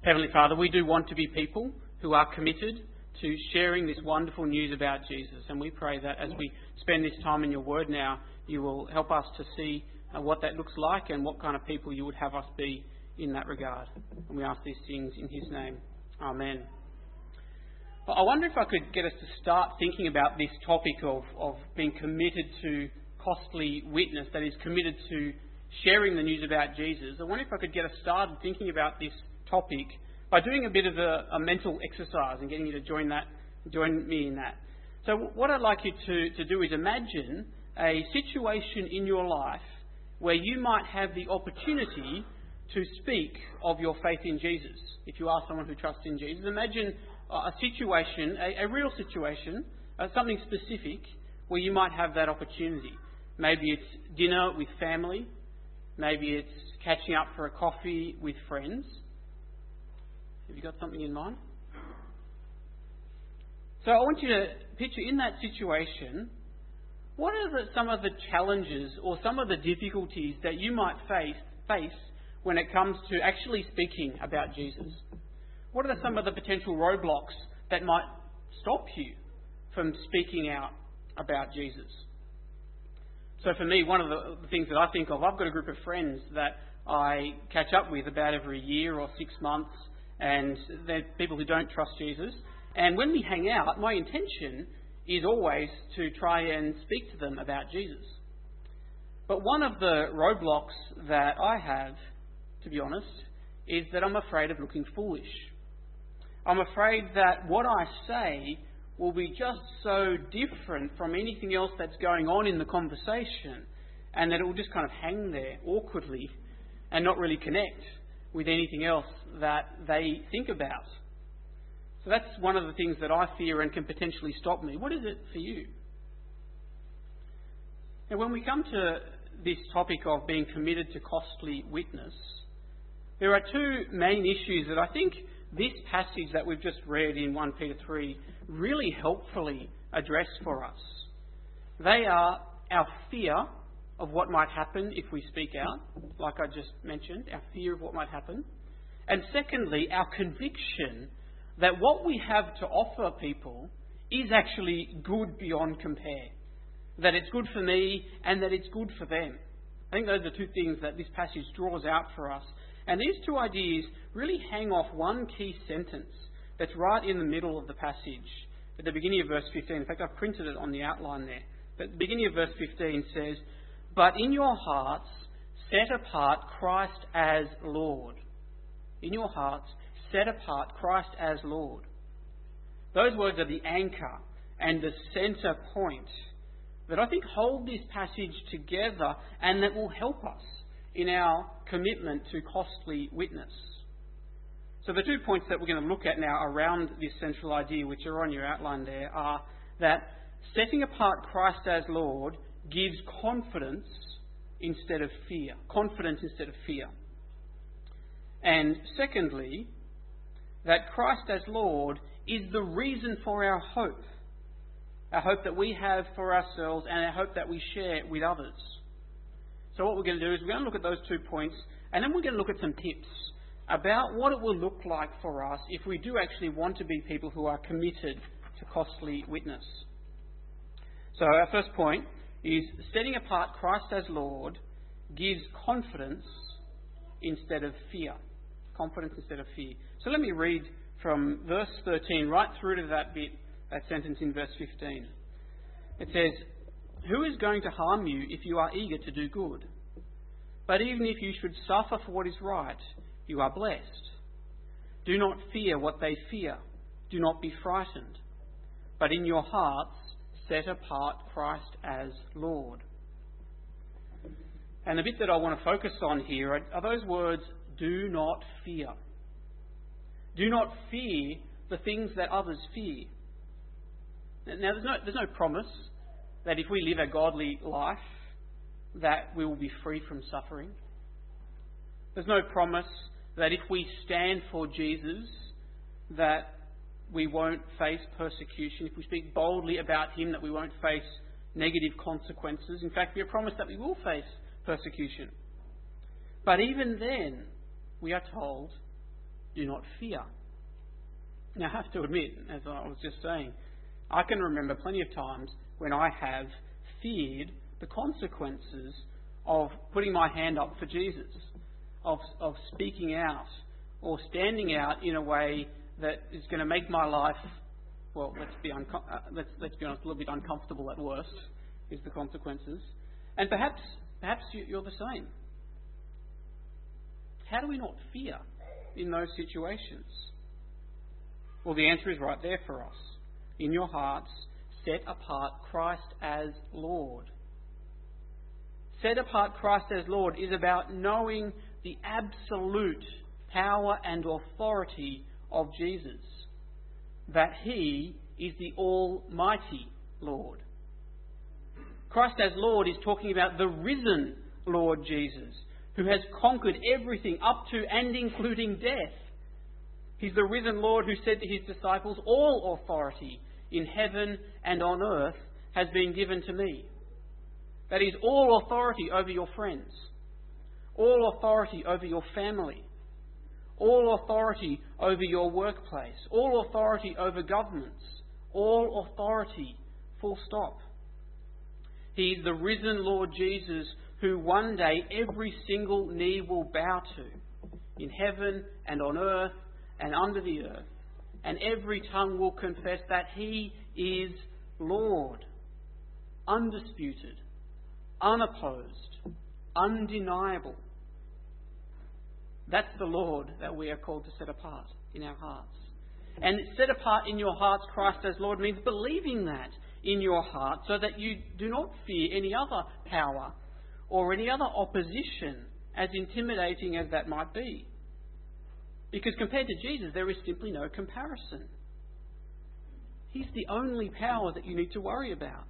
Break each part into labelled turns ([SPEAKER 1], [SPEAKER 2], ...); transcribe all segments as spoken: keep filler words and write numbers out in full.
[SPEAKER 1] Heavenly Father, we do want to be people who are committed to sharing this wonderful news about Jesus. And we pray that as we spend this time in your word now, you will help us to see uh, what that looks like and what kind of people you would have us be in that regard. And we ask these things in his name. Amen. Well, I wonder if I could get us to start thinking about this topic of, of being committed to costly witness, that is, committed to sharing the news about Jesus. I wonder if I could get us started thinking about this topic by doing a bit of a, a mental exercise and getting you to join that, join me in that. So what I'd like you to, to do is imagine a situation in your life where you might have the opportunity to speak of your faith in Jesus. If you are someone who trusts in Jesus, imagine a situation, a, a real situation, uh, something specific where you might have that opportunity. Maybe it's dinner with family. Maybe it's catching up for a coffee with friends. Have you got something in mind? So I want you to picture in that situation, what are the, some of the challenges or some of the difficulties that you might face, face when it comes to actually speaking about Jesus? What are some of the potential roadblocks that might stop you from speaking out about Jesus? So for me, one of the things that I think of, I've got a group of friends that I catch up with about every year or six months, and they're people who don't trust Jesus. And when we hang out, my intention is always to try and speak to them about Jesus. But one of the roadblocks that I have, to be honest, is that I'm afraid of looking foolish. I'm afraid that what I say will be just so different from anything else that's going on in the conversation, and that it will just kind of hang there awkwardly and not really connect with anything else that they think about. So that's one of the things that I fear and can potentially stop me. What is it for you? Now, when we come to this topic of being committed to costly witness, there are two main issues that I think this passage that we've just read in First Peter three really helpfully address for us. They are our fear of what might happen if we speak out, like I just mentioned, our fear of what might happen. And secondly, our conviction that what we have to offer people is actually good beyond compare. That it's good for me and that it's good for them. I think those are two things that this passage draws out for us. And these two ideas really hang off one key sentence that's right in the middle of the passage, at the beginning of verse fifteen. In fact, I've printed it on the outline there. But the beginning of verse fifteen says, "But in your hearts set apart Christ as Lord." In your hearts set apart Christ as Lord. Those words are the anchor and the centre point that I think hold this passage together and that will help us in our commitment to costly witness. So the two points that we're going to look at now around this central idea, which are on your outline there, are that setting apart Christ as Lord gives confidence instead of fear. Confidence instead of fear. And secondly, that Christ as Lord is the reason for our hope. Our hope that we have for ourselves and our hope that we share with others. So what we're going to do is we're going to look at those two points, and then we're going to look at some tips about what it will look like for us if we do actually want to be people who are committed to costly witness. So our first point is setting apart Christ as Lord gives confidence instead of fear. Confidence instead of fear. So let me read from verse thirteen right through to that bit, that sentence in verse fifteen. It says, "Who is going to harm you if you are eager to do good? But even if you should suffer for what is right, you are blessed. Do not fear what they fear. Do not be frightened. But in your hearts set apart Christ as Lord." And the bit that I want to focus on here are, are those words, "do not fear." Do not fear the things that others fear. Now, there's no, there's no promise that if we live a godly life, that we will be free from suffering. There's no promise that if we stand for Jesus, that we won't face persecution. If we speak boldly about him, that we won't face negative consequences. In fact, we are promised that we will face persecution. But even then, we are told do not fear. Now, I have to admit, as I was just saying, I can remember plenty of times when I have feared the consequences of putting my hand up for Jesus, of, of speaking out or standing out in a way that is going to make my life, well, let's be, unco- uh, let's, let's be honest, a little bit uncomfortable at worst, is the consequences. And perhaps, perhaps you, you're the same. How do we not fear in those situations? Well, the answer is right there for us. In your hearts, set apart Christ as Lord. Set apart Christ as Lord is about knowing the absolute power and authority of Jesus, that He is the Almighty Lord. Christ as Lord is talking about the risen Lord Jesus, who has conquered everything up to and including death. He's the risen Lord who said to His disciples, all authority in heaven and on earth has been given to me. That is, all authority over your friends, all authority over your family, all authority over your workplace, all authority over governments, all authority, full stop. He is the risen Lord Jesus who one day every single knee will bow to in heaven and on earth and under the earth, and every tongue will confess that He is Lord, undisputed, unopposed, undeniable. That's the Lord that we are called to set apart in our hearts. And set apart in your hearts Christ as Lord means believing that in your heart so that you do not fear any other power or any other opposition, as intimidating as that might be. Because compared to Jesus, there is simply no comparison. He's the only power that you need to worry about.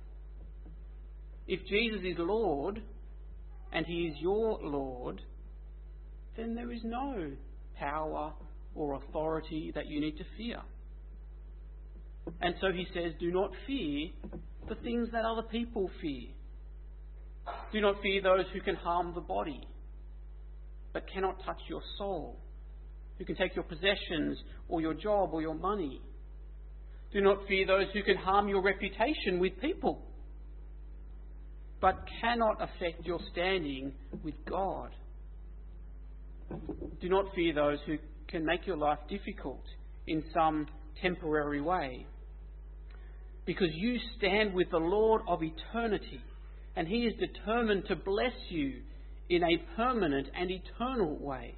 [SPEAKER 1] If Jesus is Lord, and He is your Lord, then there is no power or authority that you need to fear. And so He says, do not fear the things that other people fear. Do not fear those who can harm the body, but cannot touch your soul, who can take your possessions or your job or your money. Do not fear those who can harm your reputation with people, but cannot affect your standing with God. Do not fear those who can make your life difficult in some temporary way, because you stand with the Lord of eternity, and He is determined to bless you in a permanent and eternal way.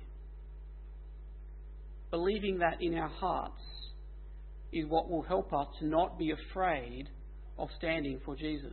[SPEAKER 1] Believing that in our hearts is what will help us to not be afraid of standing for Jesus.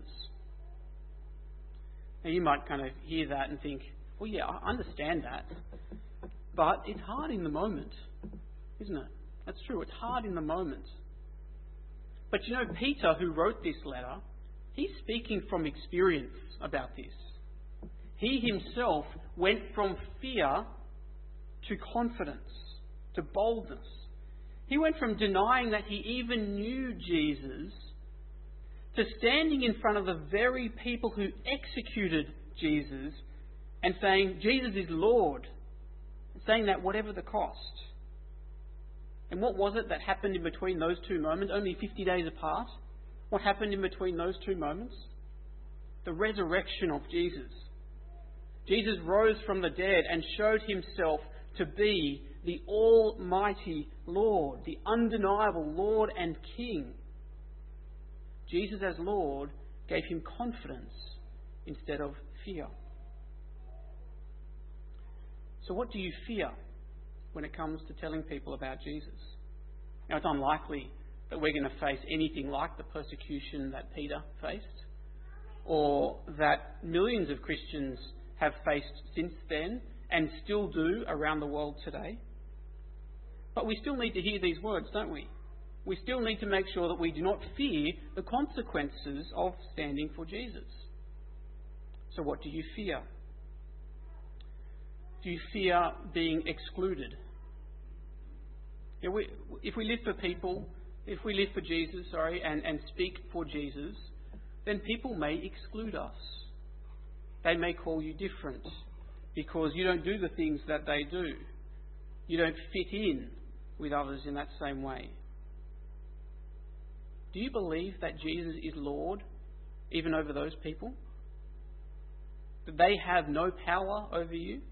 [SPEAKER 1] Now you might kind of hear that and think, well, yeah, I understand that, but it's hard in the moment, isn't it? That's true, it's hard in the moment. But you know, Peter, who wrote this letter, he's speaking from experience about this. He himself went from fear to confidence, to boldness. He went from denying that he even knew Jesus to standing in front of the very people who executed Jesus and saying, Jesus is Lord, and saying that whatever the cost. And what was it that happened in between those two moments, only fifty days apart? What happened in between those two moments? The resurrection of Jesus. Jesus rose from the dead and showed Himself to be the Almighty Lord, the undeniable Lord and King. Jesus as Lord gave him confidence instead of fear. So what do you fear when it comes to telling people about Jesus? Now, it's unlikely that we're going to face anything like the persecution that Peter faced, or that millions of Christians have faced since then and still do around the world today. But we still need to hear these words, don't we? We still need to make sure that we do not fear the consequences of standing for Jesus. So what do you fear? Do you fear being excluded? You know, we, if we live for people, if we live for Jesus, sorry, and, and speak for Jesus, then people may exclude us. They may call you different because you don't do the things that they do. You don't fit in with others in that same way? Do you believe that Jesus is Lord even over those people? That they have no power over you?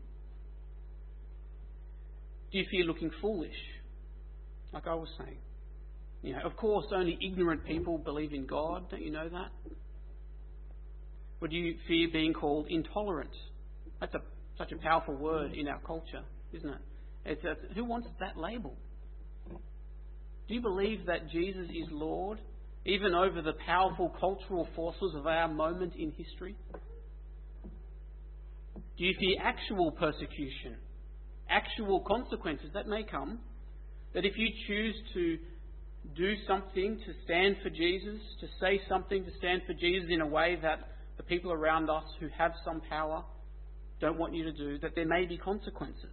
[SPEAKER 1] Do you fear looking foolish? Like I was saying. You know, of course, only ignorant people believe in God. Don't you know that? Or do you fear being called intolerant? That's a, such a powerful word in our culture, isn't it? It's a, who wants that label? Do you believe that Jesus is Lord, even over the powerful cultural forces of our moment in history? Do you fear actual persecution, actual consequences that may come? That if you choose to do something to stand for Jesus, to say something to stand for Jesus in a way that the people around us who have some power don't want you to do, that there may be consequences?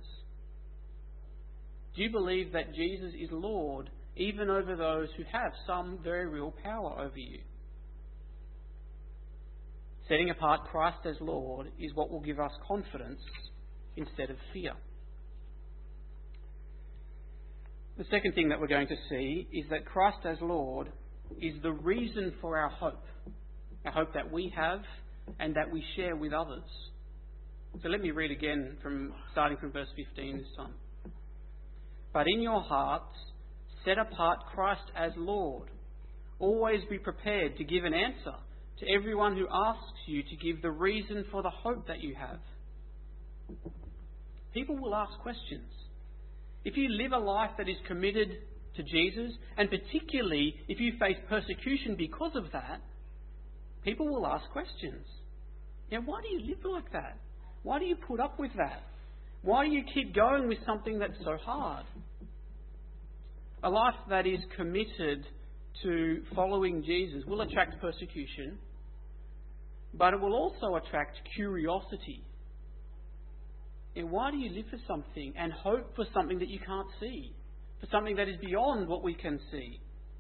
[SPEAKER 1] Do you believe that Jesus is Lord even over those who have some very real power over you? Setting apart Christ as Lord is what will give us confidence instead of fear. The second thing that we're going to see is that Christ as Lord is the reason for our hope. Our hope that we have and that we share with others. So let me read again from starting from verse fifteen this time. But in your hearts, set apart Christ as Lord. Always be prepared to give an answer to everyone who asks you to give the reason for the hope that you have. People will ask questions. If you live a life that is committed to Jesus, and particularly if you face persecution because of that, people will ask questions. Now, why do you live like that? Why do you put up with that? Why do you keep going with something that's so hard? A life that is committed to following Jesus will attract persecution, but it will also attract curiosity. And why do you live for something and hope for something that you can't see? For something that is beyond what we can see?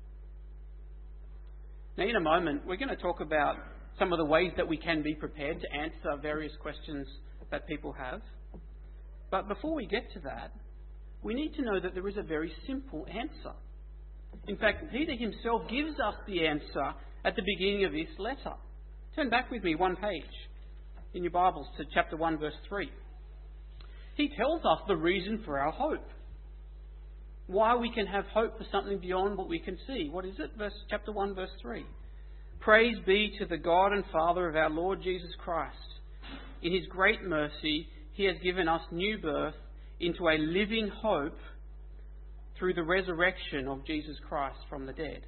[SPEAKER 1] Now, in a moment, we're going to talk about some of the ways that we can be prepared to answer various questions that people have. But before we get to that, we need to know that there is a very simple answer. In fact, Peter himself gives us the answer at the beginning of this letter. Turn back with me one page in your Bibles to chapter one, verse three. He tells us the reason for our hope. Why we can have hope for something beyond what we can see. What is it? Verse, chapter one, verse three. Praise be to the God and Father of our Lord Jesus Christ. In his great mercy, he has given us new birth into a living hope through the resurrection of Jesus Christ from the dead.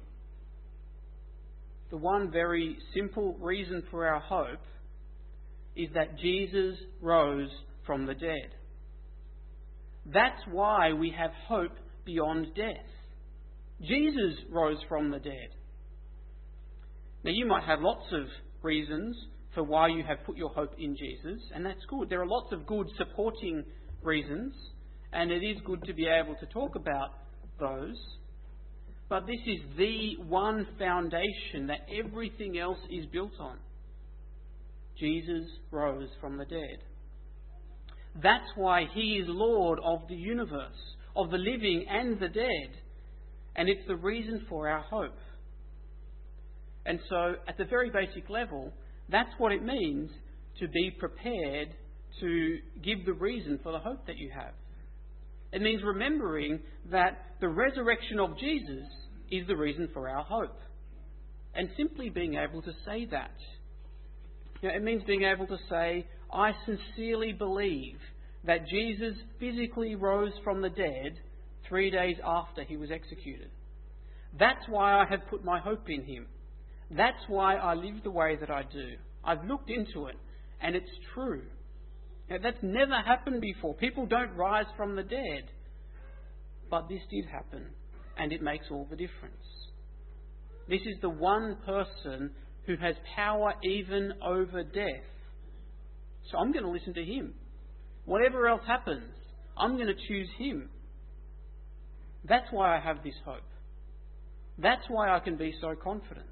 [SPEAKER 1] The one very simple reason for our hope is that Jesus rose from the dead. That's why we have hope beyond death. Jesus rose from the dead. Now, you might have lots of reasons for why you have put your hope in Jesus, and that's good. There are lots of good supporting reasons, and it is good to be able to talk about those. But this is the one foundation that everything else is built on. Jesus rose from the dead. That's why he is Lord of the universe, of the living and the dead. And it's the reason for our hope. And so, at the very basic level, that's what it means to be prepared to give the reason for the hope that you have. It means remembering that the resurrection of Jesus is the reason for our hope. And simply being able to say that. You know, it means being able to say, I sincerely believe that Jesus physically rose from the dead three days after he was executed. That's why I have put my hope in him. That's why I live the way that I do. I've looked into it, and it's true. Now, that's never happened before. People don't rise from the dead. But this did happen, and it makes all the difference. This is the one person who has power even over death. So I'm going to listen to him. Whatever else happens, I'm going to choose him. That's why I have this hope. That's why I can be so confident.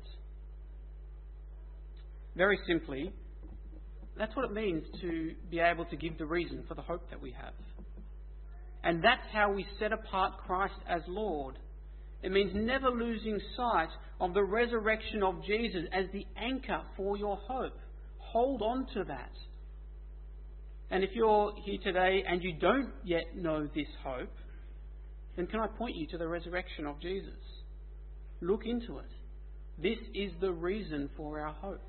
[SPEAKER 1] Very simply, that's what it means to be able to give the reason for the hope that we have. And that's how we set apart Christ as Lord. It means never losing sight of the resurrection of Jesus as the anchor for your hope. Hold on to that. And if you're here today and you don't yet know this hope, then can I point you to the resurrection of Jesus? Look into it. This is the reason for our hope.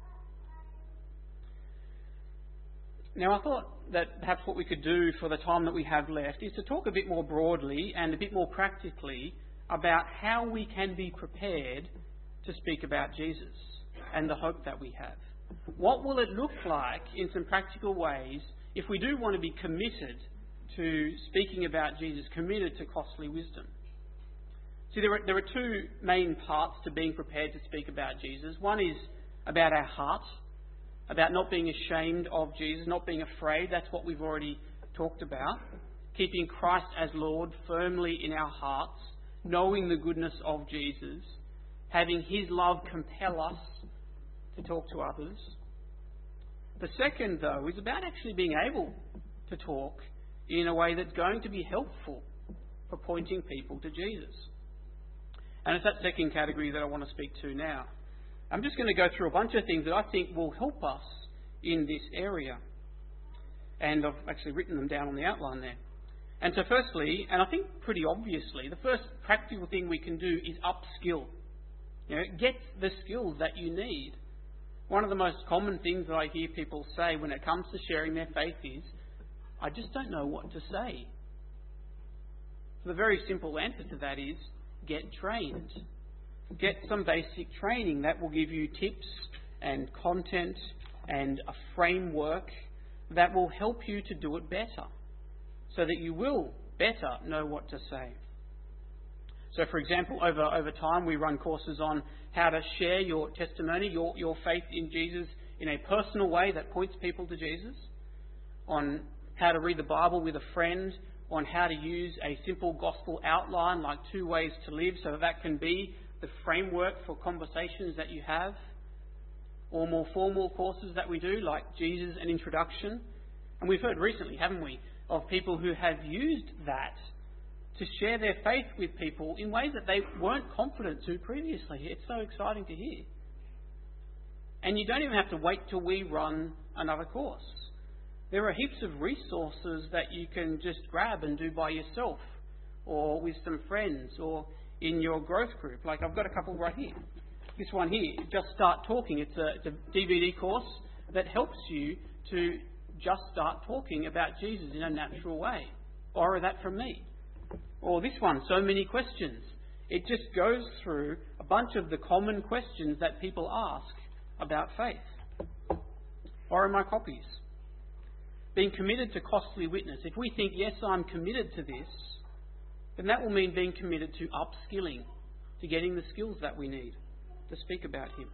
[SPEAKER 1] Now, I thought that perhaps what we could do for the time that we have left is to talk a bit more broadly and a bit more practically about how we can be prepared to speak about Jesus and the hope that we have. What will it look like in some practical ways if we do want to be committed to speaking about Jesus, committed to costly wisdom? See, there are, there are two main parts to being prepared to speak about Jesus. One is about our heart, about not being ashamed of Jesus, not being afraid. That's what we've already talked about. Keeping Christ as Lord firmly in our hearts, knowing the goodness of Jesus, having His love compel us to talk to others. The second, though, is about actually being able to talk in a way that's going to be helpful for pointing people to Jesus. And it's that second category that I want to speak to now. I'm just going to go through a bunch of things that I think will help us in this area. And I've actually written them down on the outline there. And so firstly, and I think pretty obviously, the first practical thing we can do is upskill. You know, get the skills that you need. One of the most common things that I hear people say when it comes to sharing their faith is, I just don't know what to say. So the very simple answer to that is, get trained. Get some basic training that will give you tips and content and a framework that will help you to do it better, so that you will better know what to say. So, for example, over, over time we run courses on how to share your testimony, your, your faith in Jesus in a personal way that points people to Jesus, on how to read the Bible with a friend, on how to use a simple gospel outline like Two Ways to Live, so that, that can be the framework for conversations that you have, or more formal courses that we do like Jesus an Introduction. And we've heard recently, haven't we, of people who have used that to share their faith with people in ways that they weren't confident to previously. It's so exciting to hear. And you don't even have to wait till we run another course. There are heaps of resources that you can just grab and do by yourself, or with some friends, or in your growth group. Like I've got a couple right here. This one here, Just Start Talking. It's a, it's a D V D course that helps you to just start talking about Jesus in a natural way. Borrow that from me. Or this one, So Many Questions. It just goes through a bunch of the common questions that people ask about faith. Borrow my copies. Being committed to costly witness. If we think, yes, I'm committed to this, then that will mean being committed to upskilling, to getting the skills that we need to speak about Him.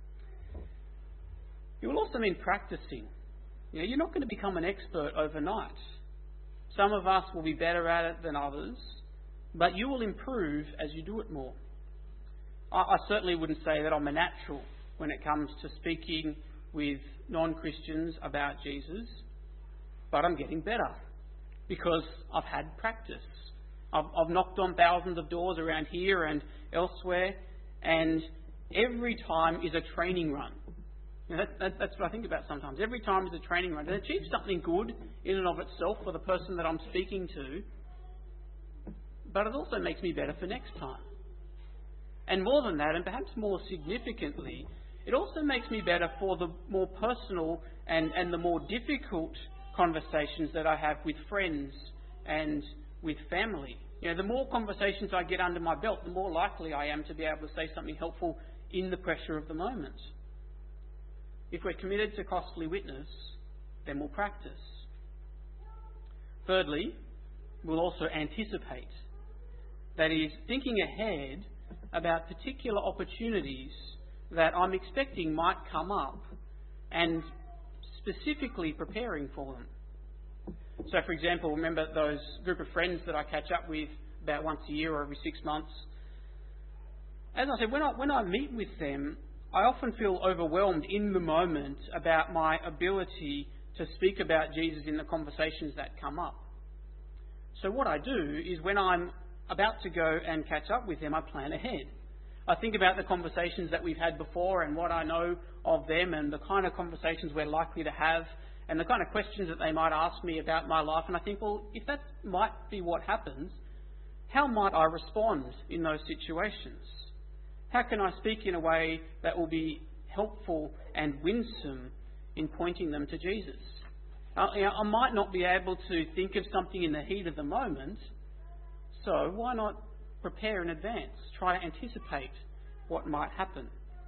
[SPEAKER 1] It will also mean practicing. You know, you're not going to become an expert overnight. Some of us will be better at it than others, but you will improve as you do it more. I, I certainly wouldn't say that I'm a natural when it comes to speaking with non-Christians about Jesus, but I'm getting better because I've had practice. I've, I've knocked on thousands of doors around here and elsewhere, and every time is a training run. You know, that, that, that's what I think about sometimes. Every time is a training run. It achieves something good in and of itself for the person that I'm speaking to, but it also makes me better for next time. And more than that, and perhaps more significantly, it also makes me better for the more personal and, and the more difficult conversations that I have with friends and with family. You know, the more conversations I get under my belt, the more likely I am to be able to say something helpful in the pressure of the moment. If we're committed to costly witness, then we'll practice. Thirdly, we'll also anticipate. That is, thinking ahead about particular opportunities that I'm expecting might come up and specifically preparing for them. So, for example, remember those group of friends that I catch up with about once a year or every six months? As I said, when I, when I meet with them, I often feel overwhelmed in the moment about my ability to speak about Jesus in the conversations that come up. So what I do is when I'm about to go and catch up with them, I plan ahead. I think about the conversations that we've had before and what I know of them and the kind of conversations we're likely to have and the kind of questions that they might ask me about my life. And I think, well, if that might be what happens, how might I respond in those situations? How can I speak in a way that will be helpful and winsome in pointing them to Jesus? Uh, you know, I might not be able to think of something in the heat of the moment, so why not prepare in advance, try to anticipate what might happen?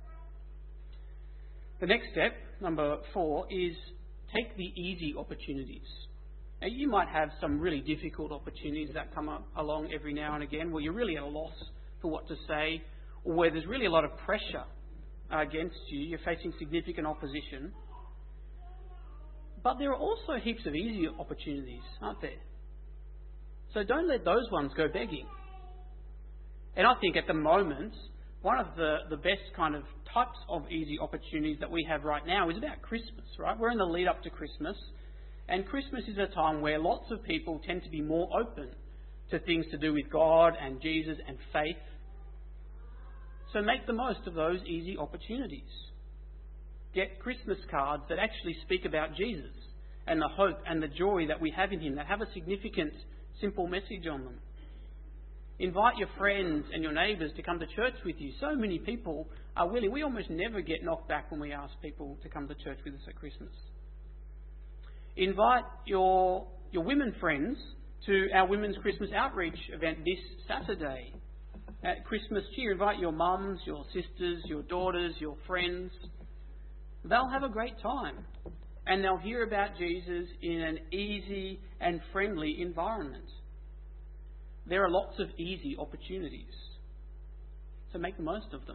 [SPEAKER 1] The next step, number four, is take the easy opportunities. Now, you might have some really difficult opportunities that come up along every now and again where you're really at a loss for what to say, or where there's really a lot of pressure against you, you're facing significant opposition. But there are also heaps of easy opportunities, aren't there? So don't let those ones go begging. And I think at the moment, one of the, the best kind of types of easy opportunities that we have right now is about Christmas, right? We're in the lead up to Christmas, and Christmas is a time where lots of people tend to be more open to things to do with God and Jesus and faith. So make the most of those easy opportunities. Get Christmas cards that actually speak about Jesus and the hope and the joy that we have in him, that have a significant, simple message on them. Invite your friends and your neighbours to come to church with you. So many people are willing. We almost never get knocked back when we ask people to come to church with us at Christmas. Invite your, your women friends to our Women's Christmas Outreach event this Saturday. At Christmas cheer, invite your mums, your sisters, your daughters, your friends. They'll have a great time. And they'll hear about Jesus in an easy and friendly environment. There are lots of easy opportunities. So make the most of them.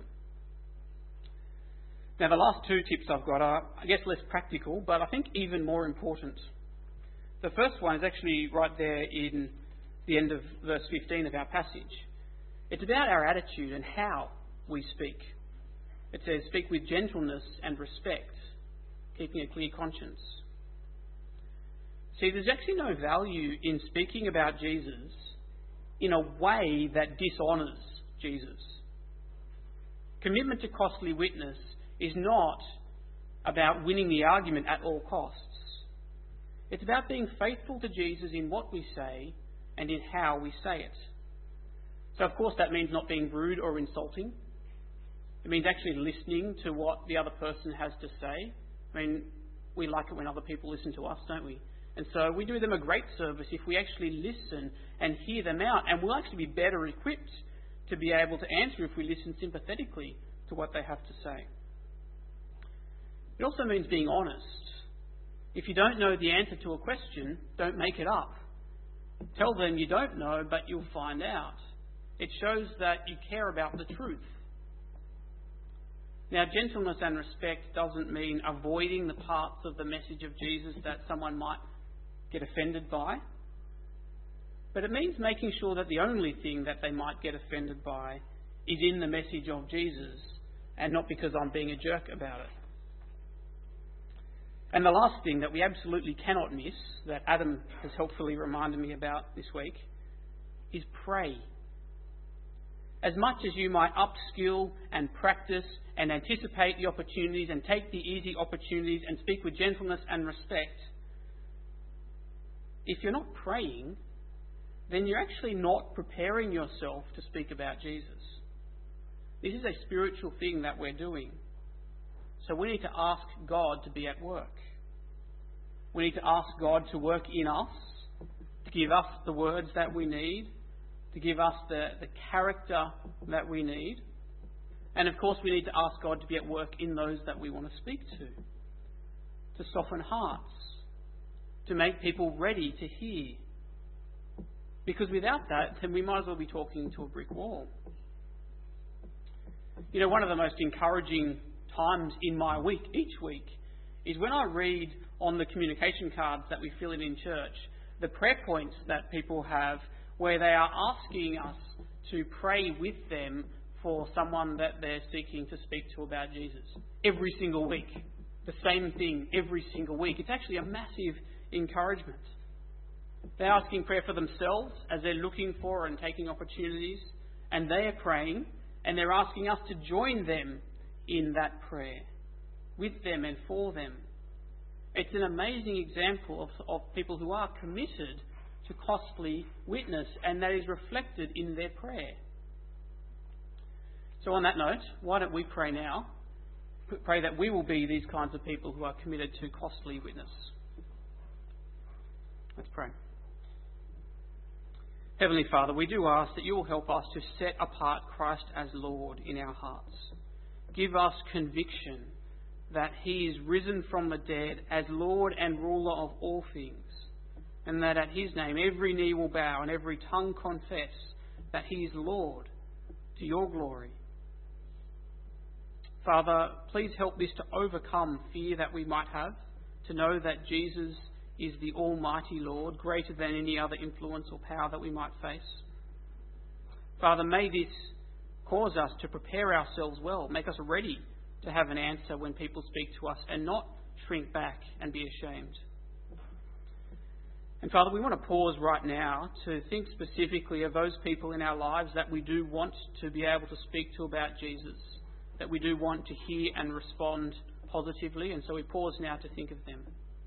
[SPEAKER 1] Now, the last two tips I've got are, I guess, less practical, but I think even more important. The first one is actually right there in the end of verse fifteen of our passage. It's about our attitude and how we speak. It says, speak with gentleness and respect, keeping a clear conscience. See, there's actually no value in speaking about Jesus in a way that dishonours Jesus. Commitment to costly witness is not about winning the argument at all costs. It's about being faithful to Jesus in what we say and in how we say it. So, of course, that means not being rude or insulting. It means actually listening to what the other person has to say. I mean, we like it when other people listen to us, don't we? And so we do them a great service if we actually listen and hear them out. And we'll actually be better equipped to be able to answer if we listen sympathetically to what they have to say. It also means being honest. If you don't know the answer to a question, don't make it up. Tell them you don't know, but you'll find out. It shows that you care about the truth. Now, gentleness and respect doesn't mean avoiding the parts of the message of Jesus that someone might get offended by. But it means making sure that the only thing that they might get offended by is in the message of Jesus and not because I'm being a jerk about it. And the last thing that we absolutely cannot miss, that Adam has helpfully reminded me about this week, is pray. As much as you might upskill and practice and anticipate the opportunities and take the easy opportunities and speak with gentleness and respect, if you're not praying, then you're actually not preparing yourself to speak about Jesus. This is a spiritual thing that we're doing. So we need to ask God to be at work. We need to ask God to work in us, to give us the words that we need, to give us the, the character that we need. And of course we need to ask God to be at work in those that we want to speak to, to soften hearts, to make people ready to hear. Because without that, then we might as well be talking to a brick wall. You know, one of the most encouraging times in my week, each week, is when I read on the communication cards that we fill in in church, the prayer points that people have where they are asking us to pray with them for someone that they're seeking to speak to about Jesus. Every single week. The same thing every single week. It's actually a massive encouragement. They're asking prayer for themselves as they're looking for and taking opportunities, and they are praying, and they're asking us to join them in that prayer, with them and for them. It's an amazing example of, of people who are committed to costly witness, and that is reflected in their prayer. So on that note, why don't we pray now? Pray that we will be these kinds of people who are committed to costly witness. Let's pray. Heavenly Father, we do ask that you will help us to set apart Christ as Lord in our hearts. Give us conviction that he is risen from the dead as Lord and ruler of all things, and that at his name every knee will bow and every tongue confess that he is Lord, to your glory. Father, please help this to overcome fear that we might have, to know that Jesus is the Almighty Lord, greater than any other influence or power that we might face. Father, may this cause us to prepare ourselves well, make us ready to have an answer when people speak to us and not shrink back and be ashamed. And Father, we want to pause right now to think specifically of those people in our lives that we do want to be able to speak to about Jesus, that we do want to hear and respond positively, and so we pause now to think of them.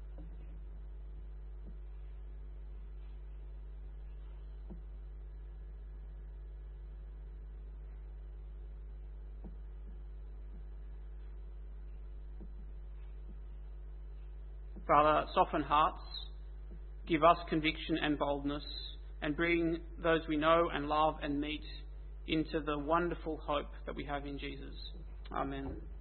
[SPEAKER 1] Father, soften hearts, give us conviction and boldness, and bring those we know and love and meet into the wonderful hope that we have in Jesus. Amen.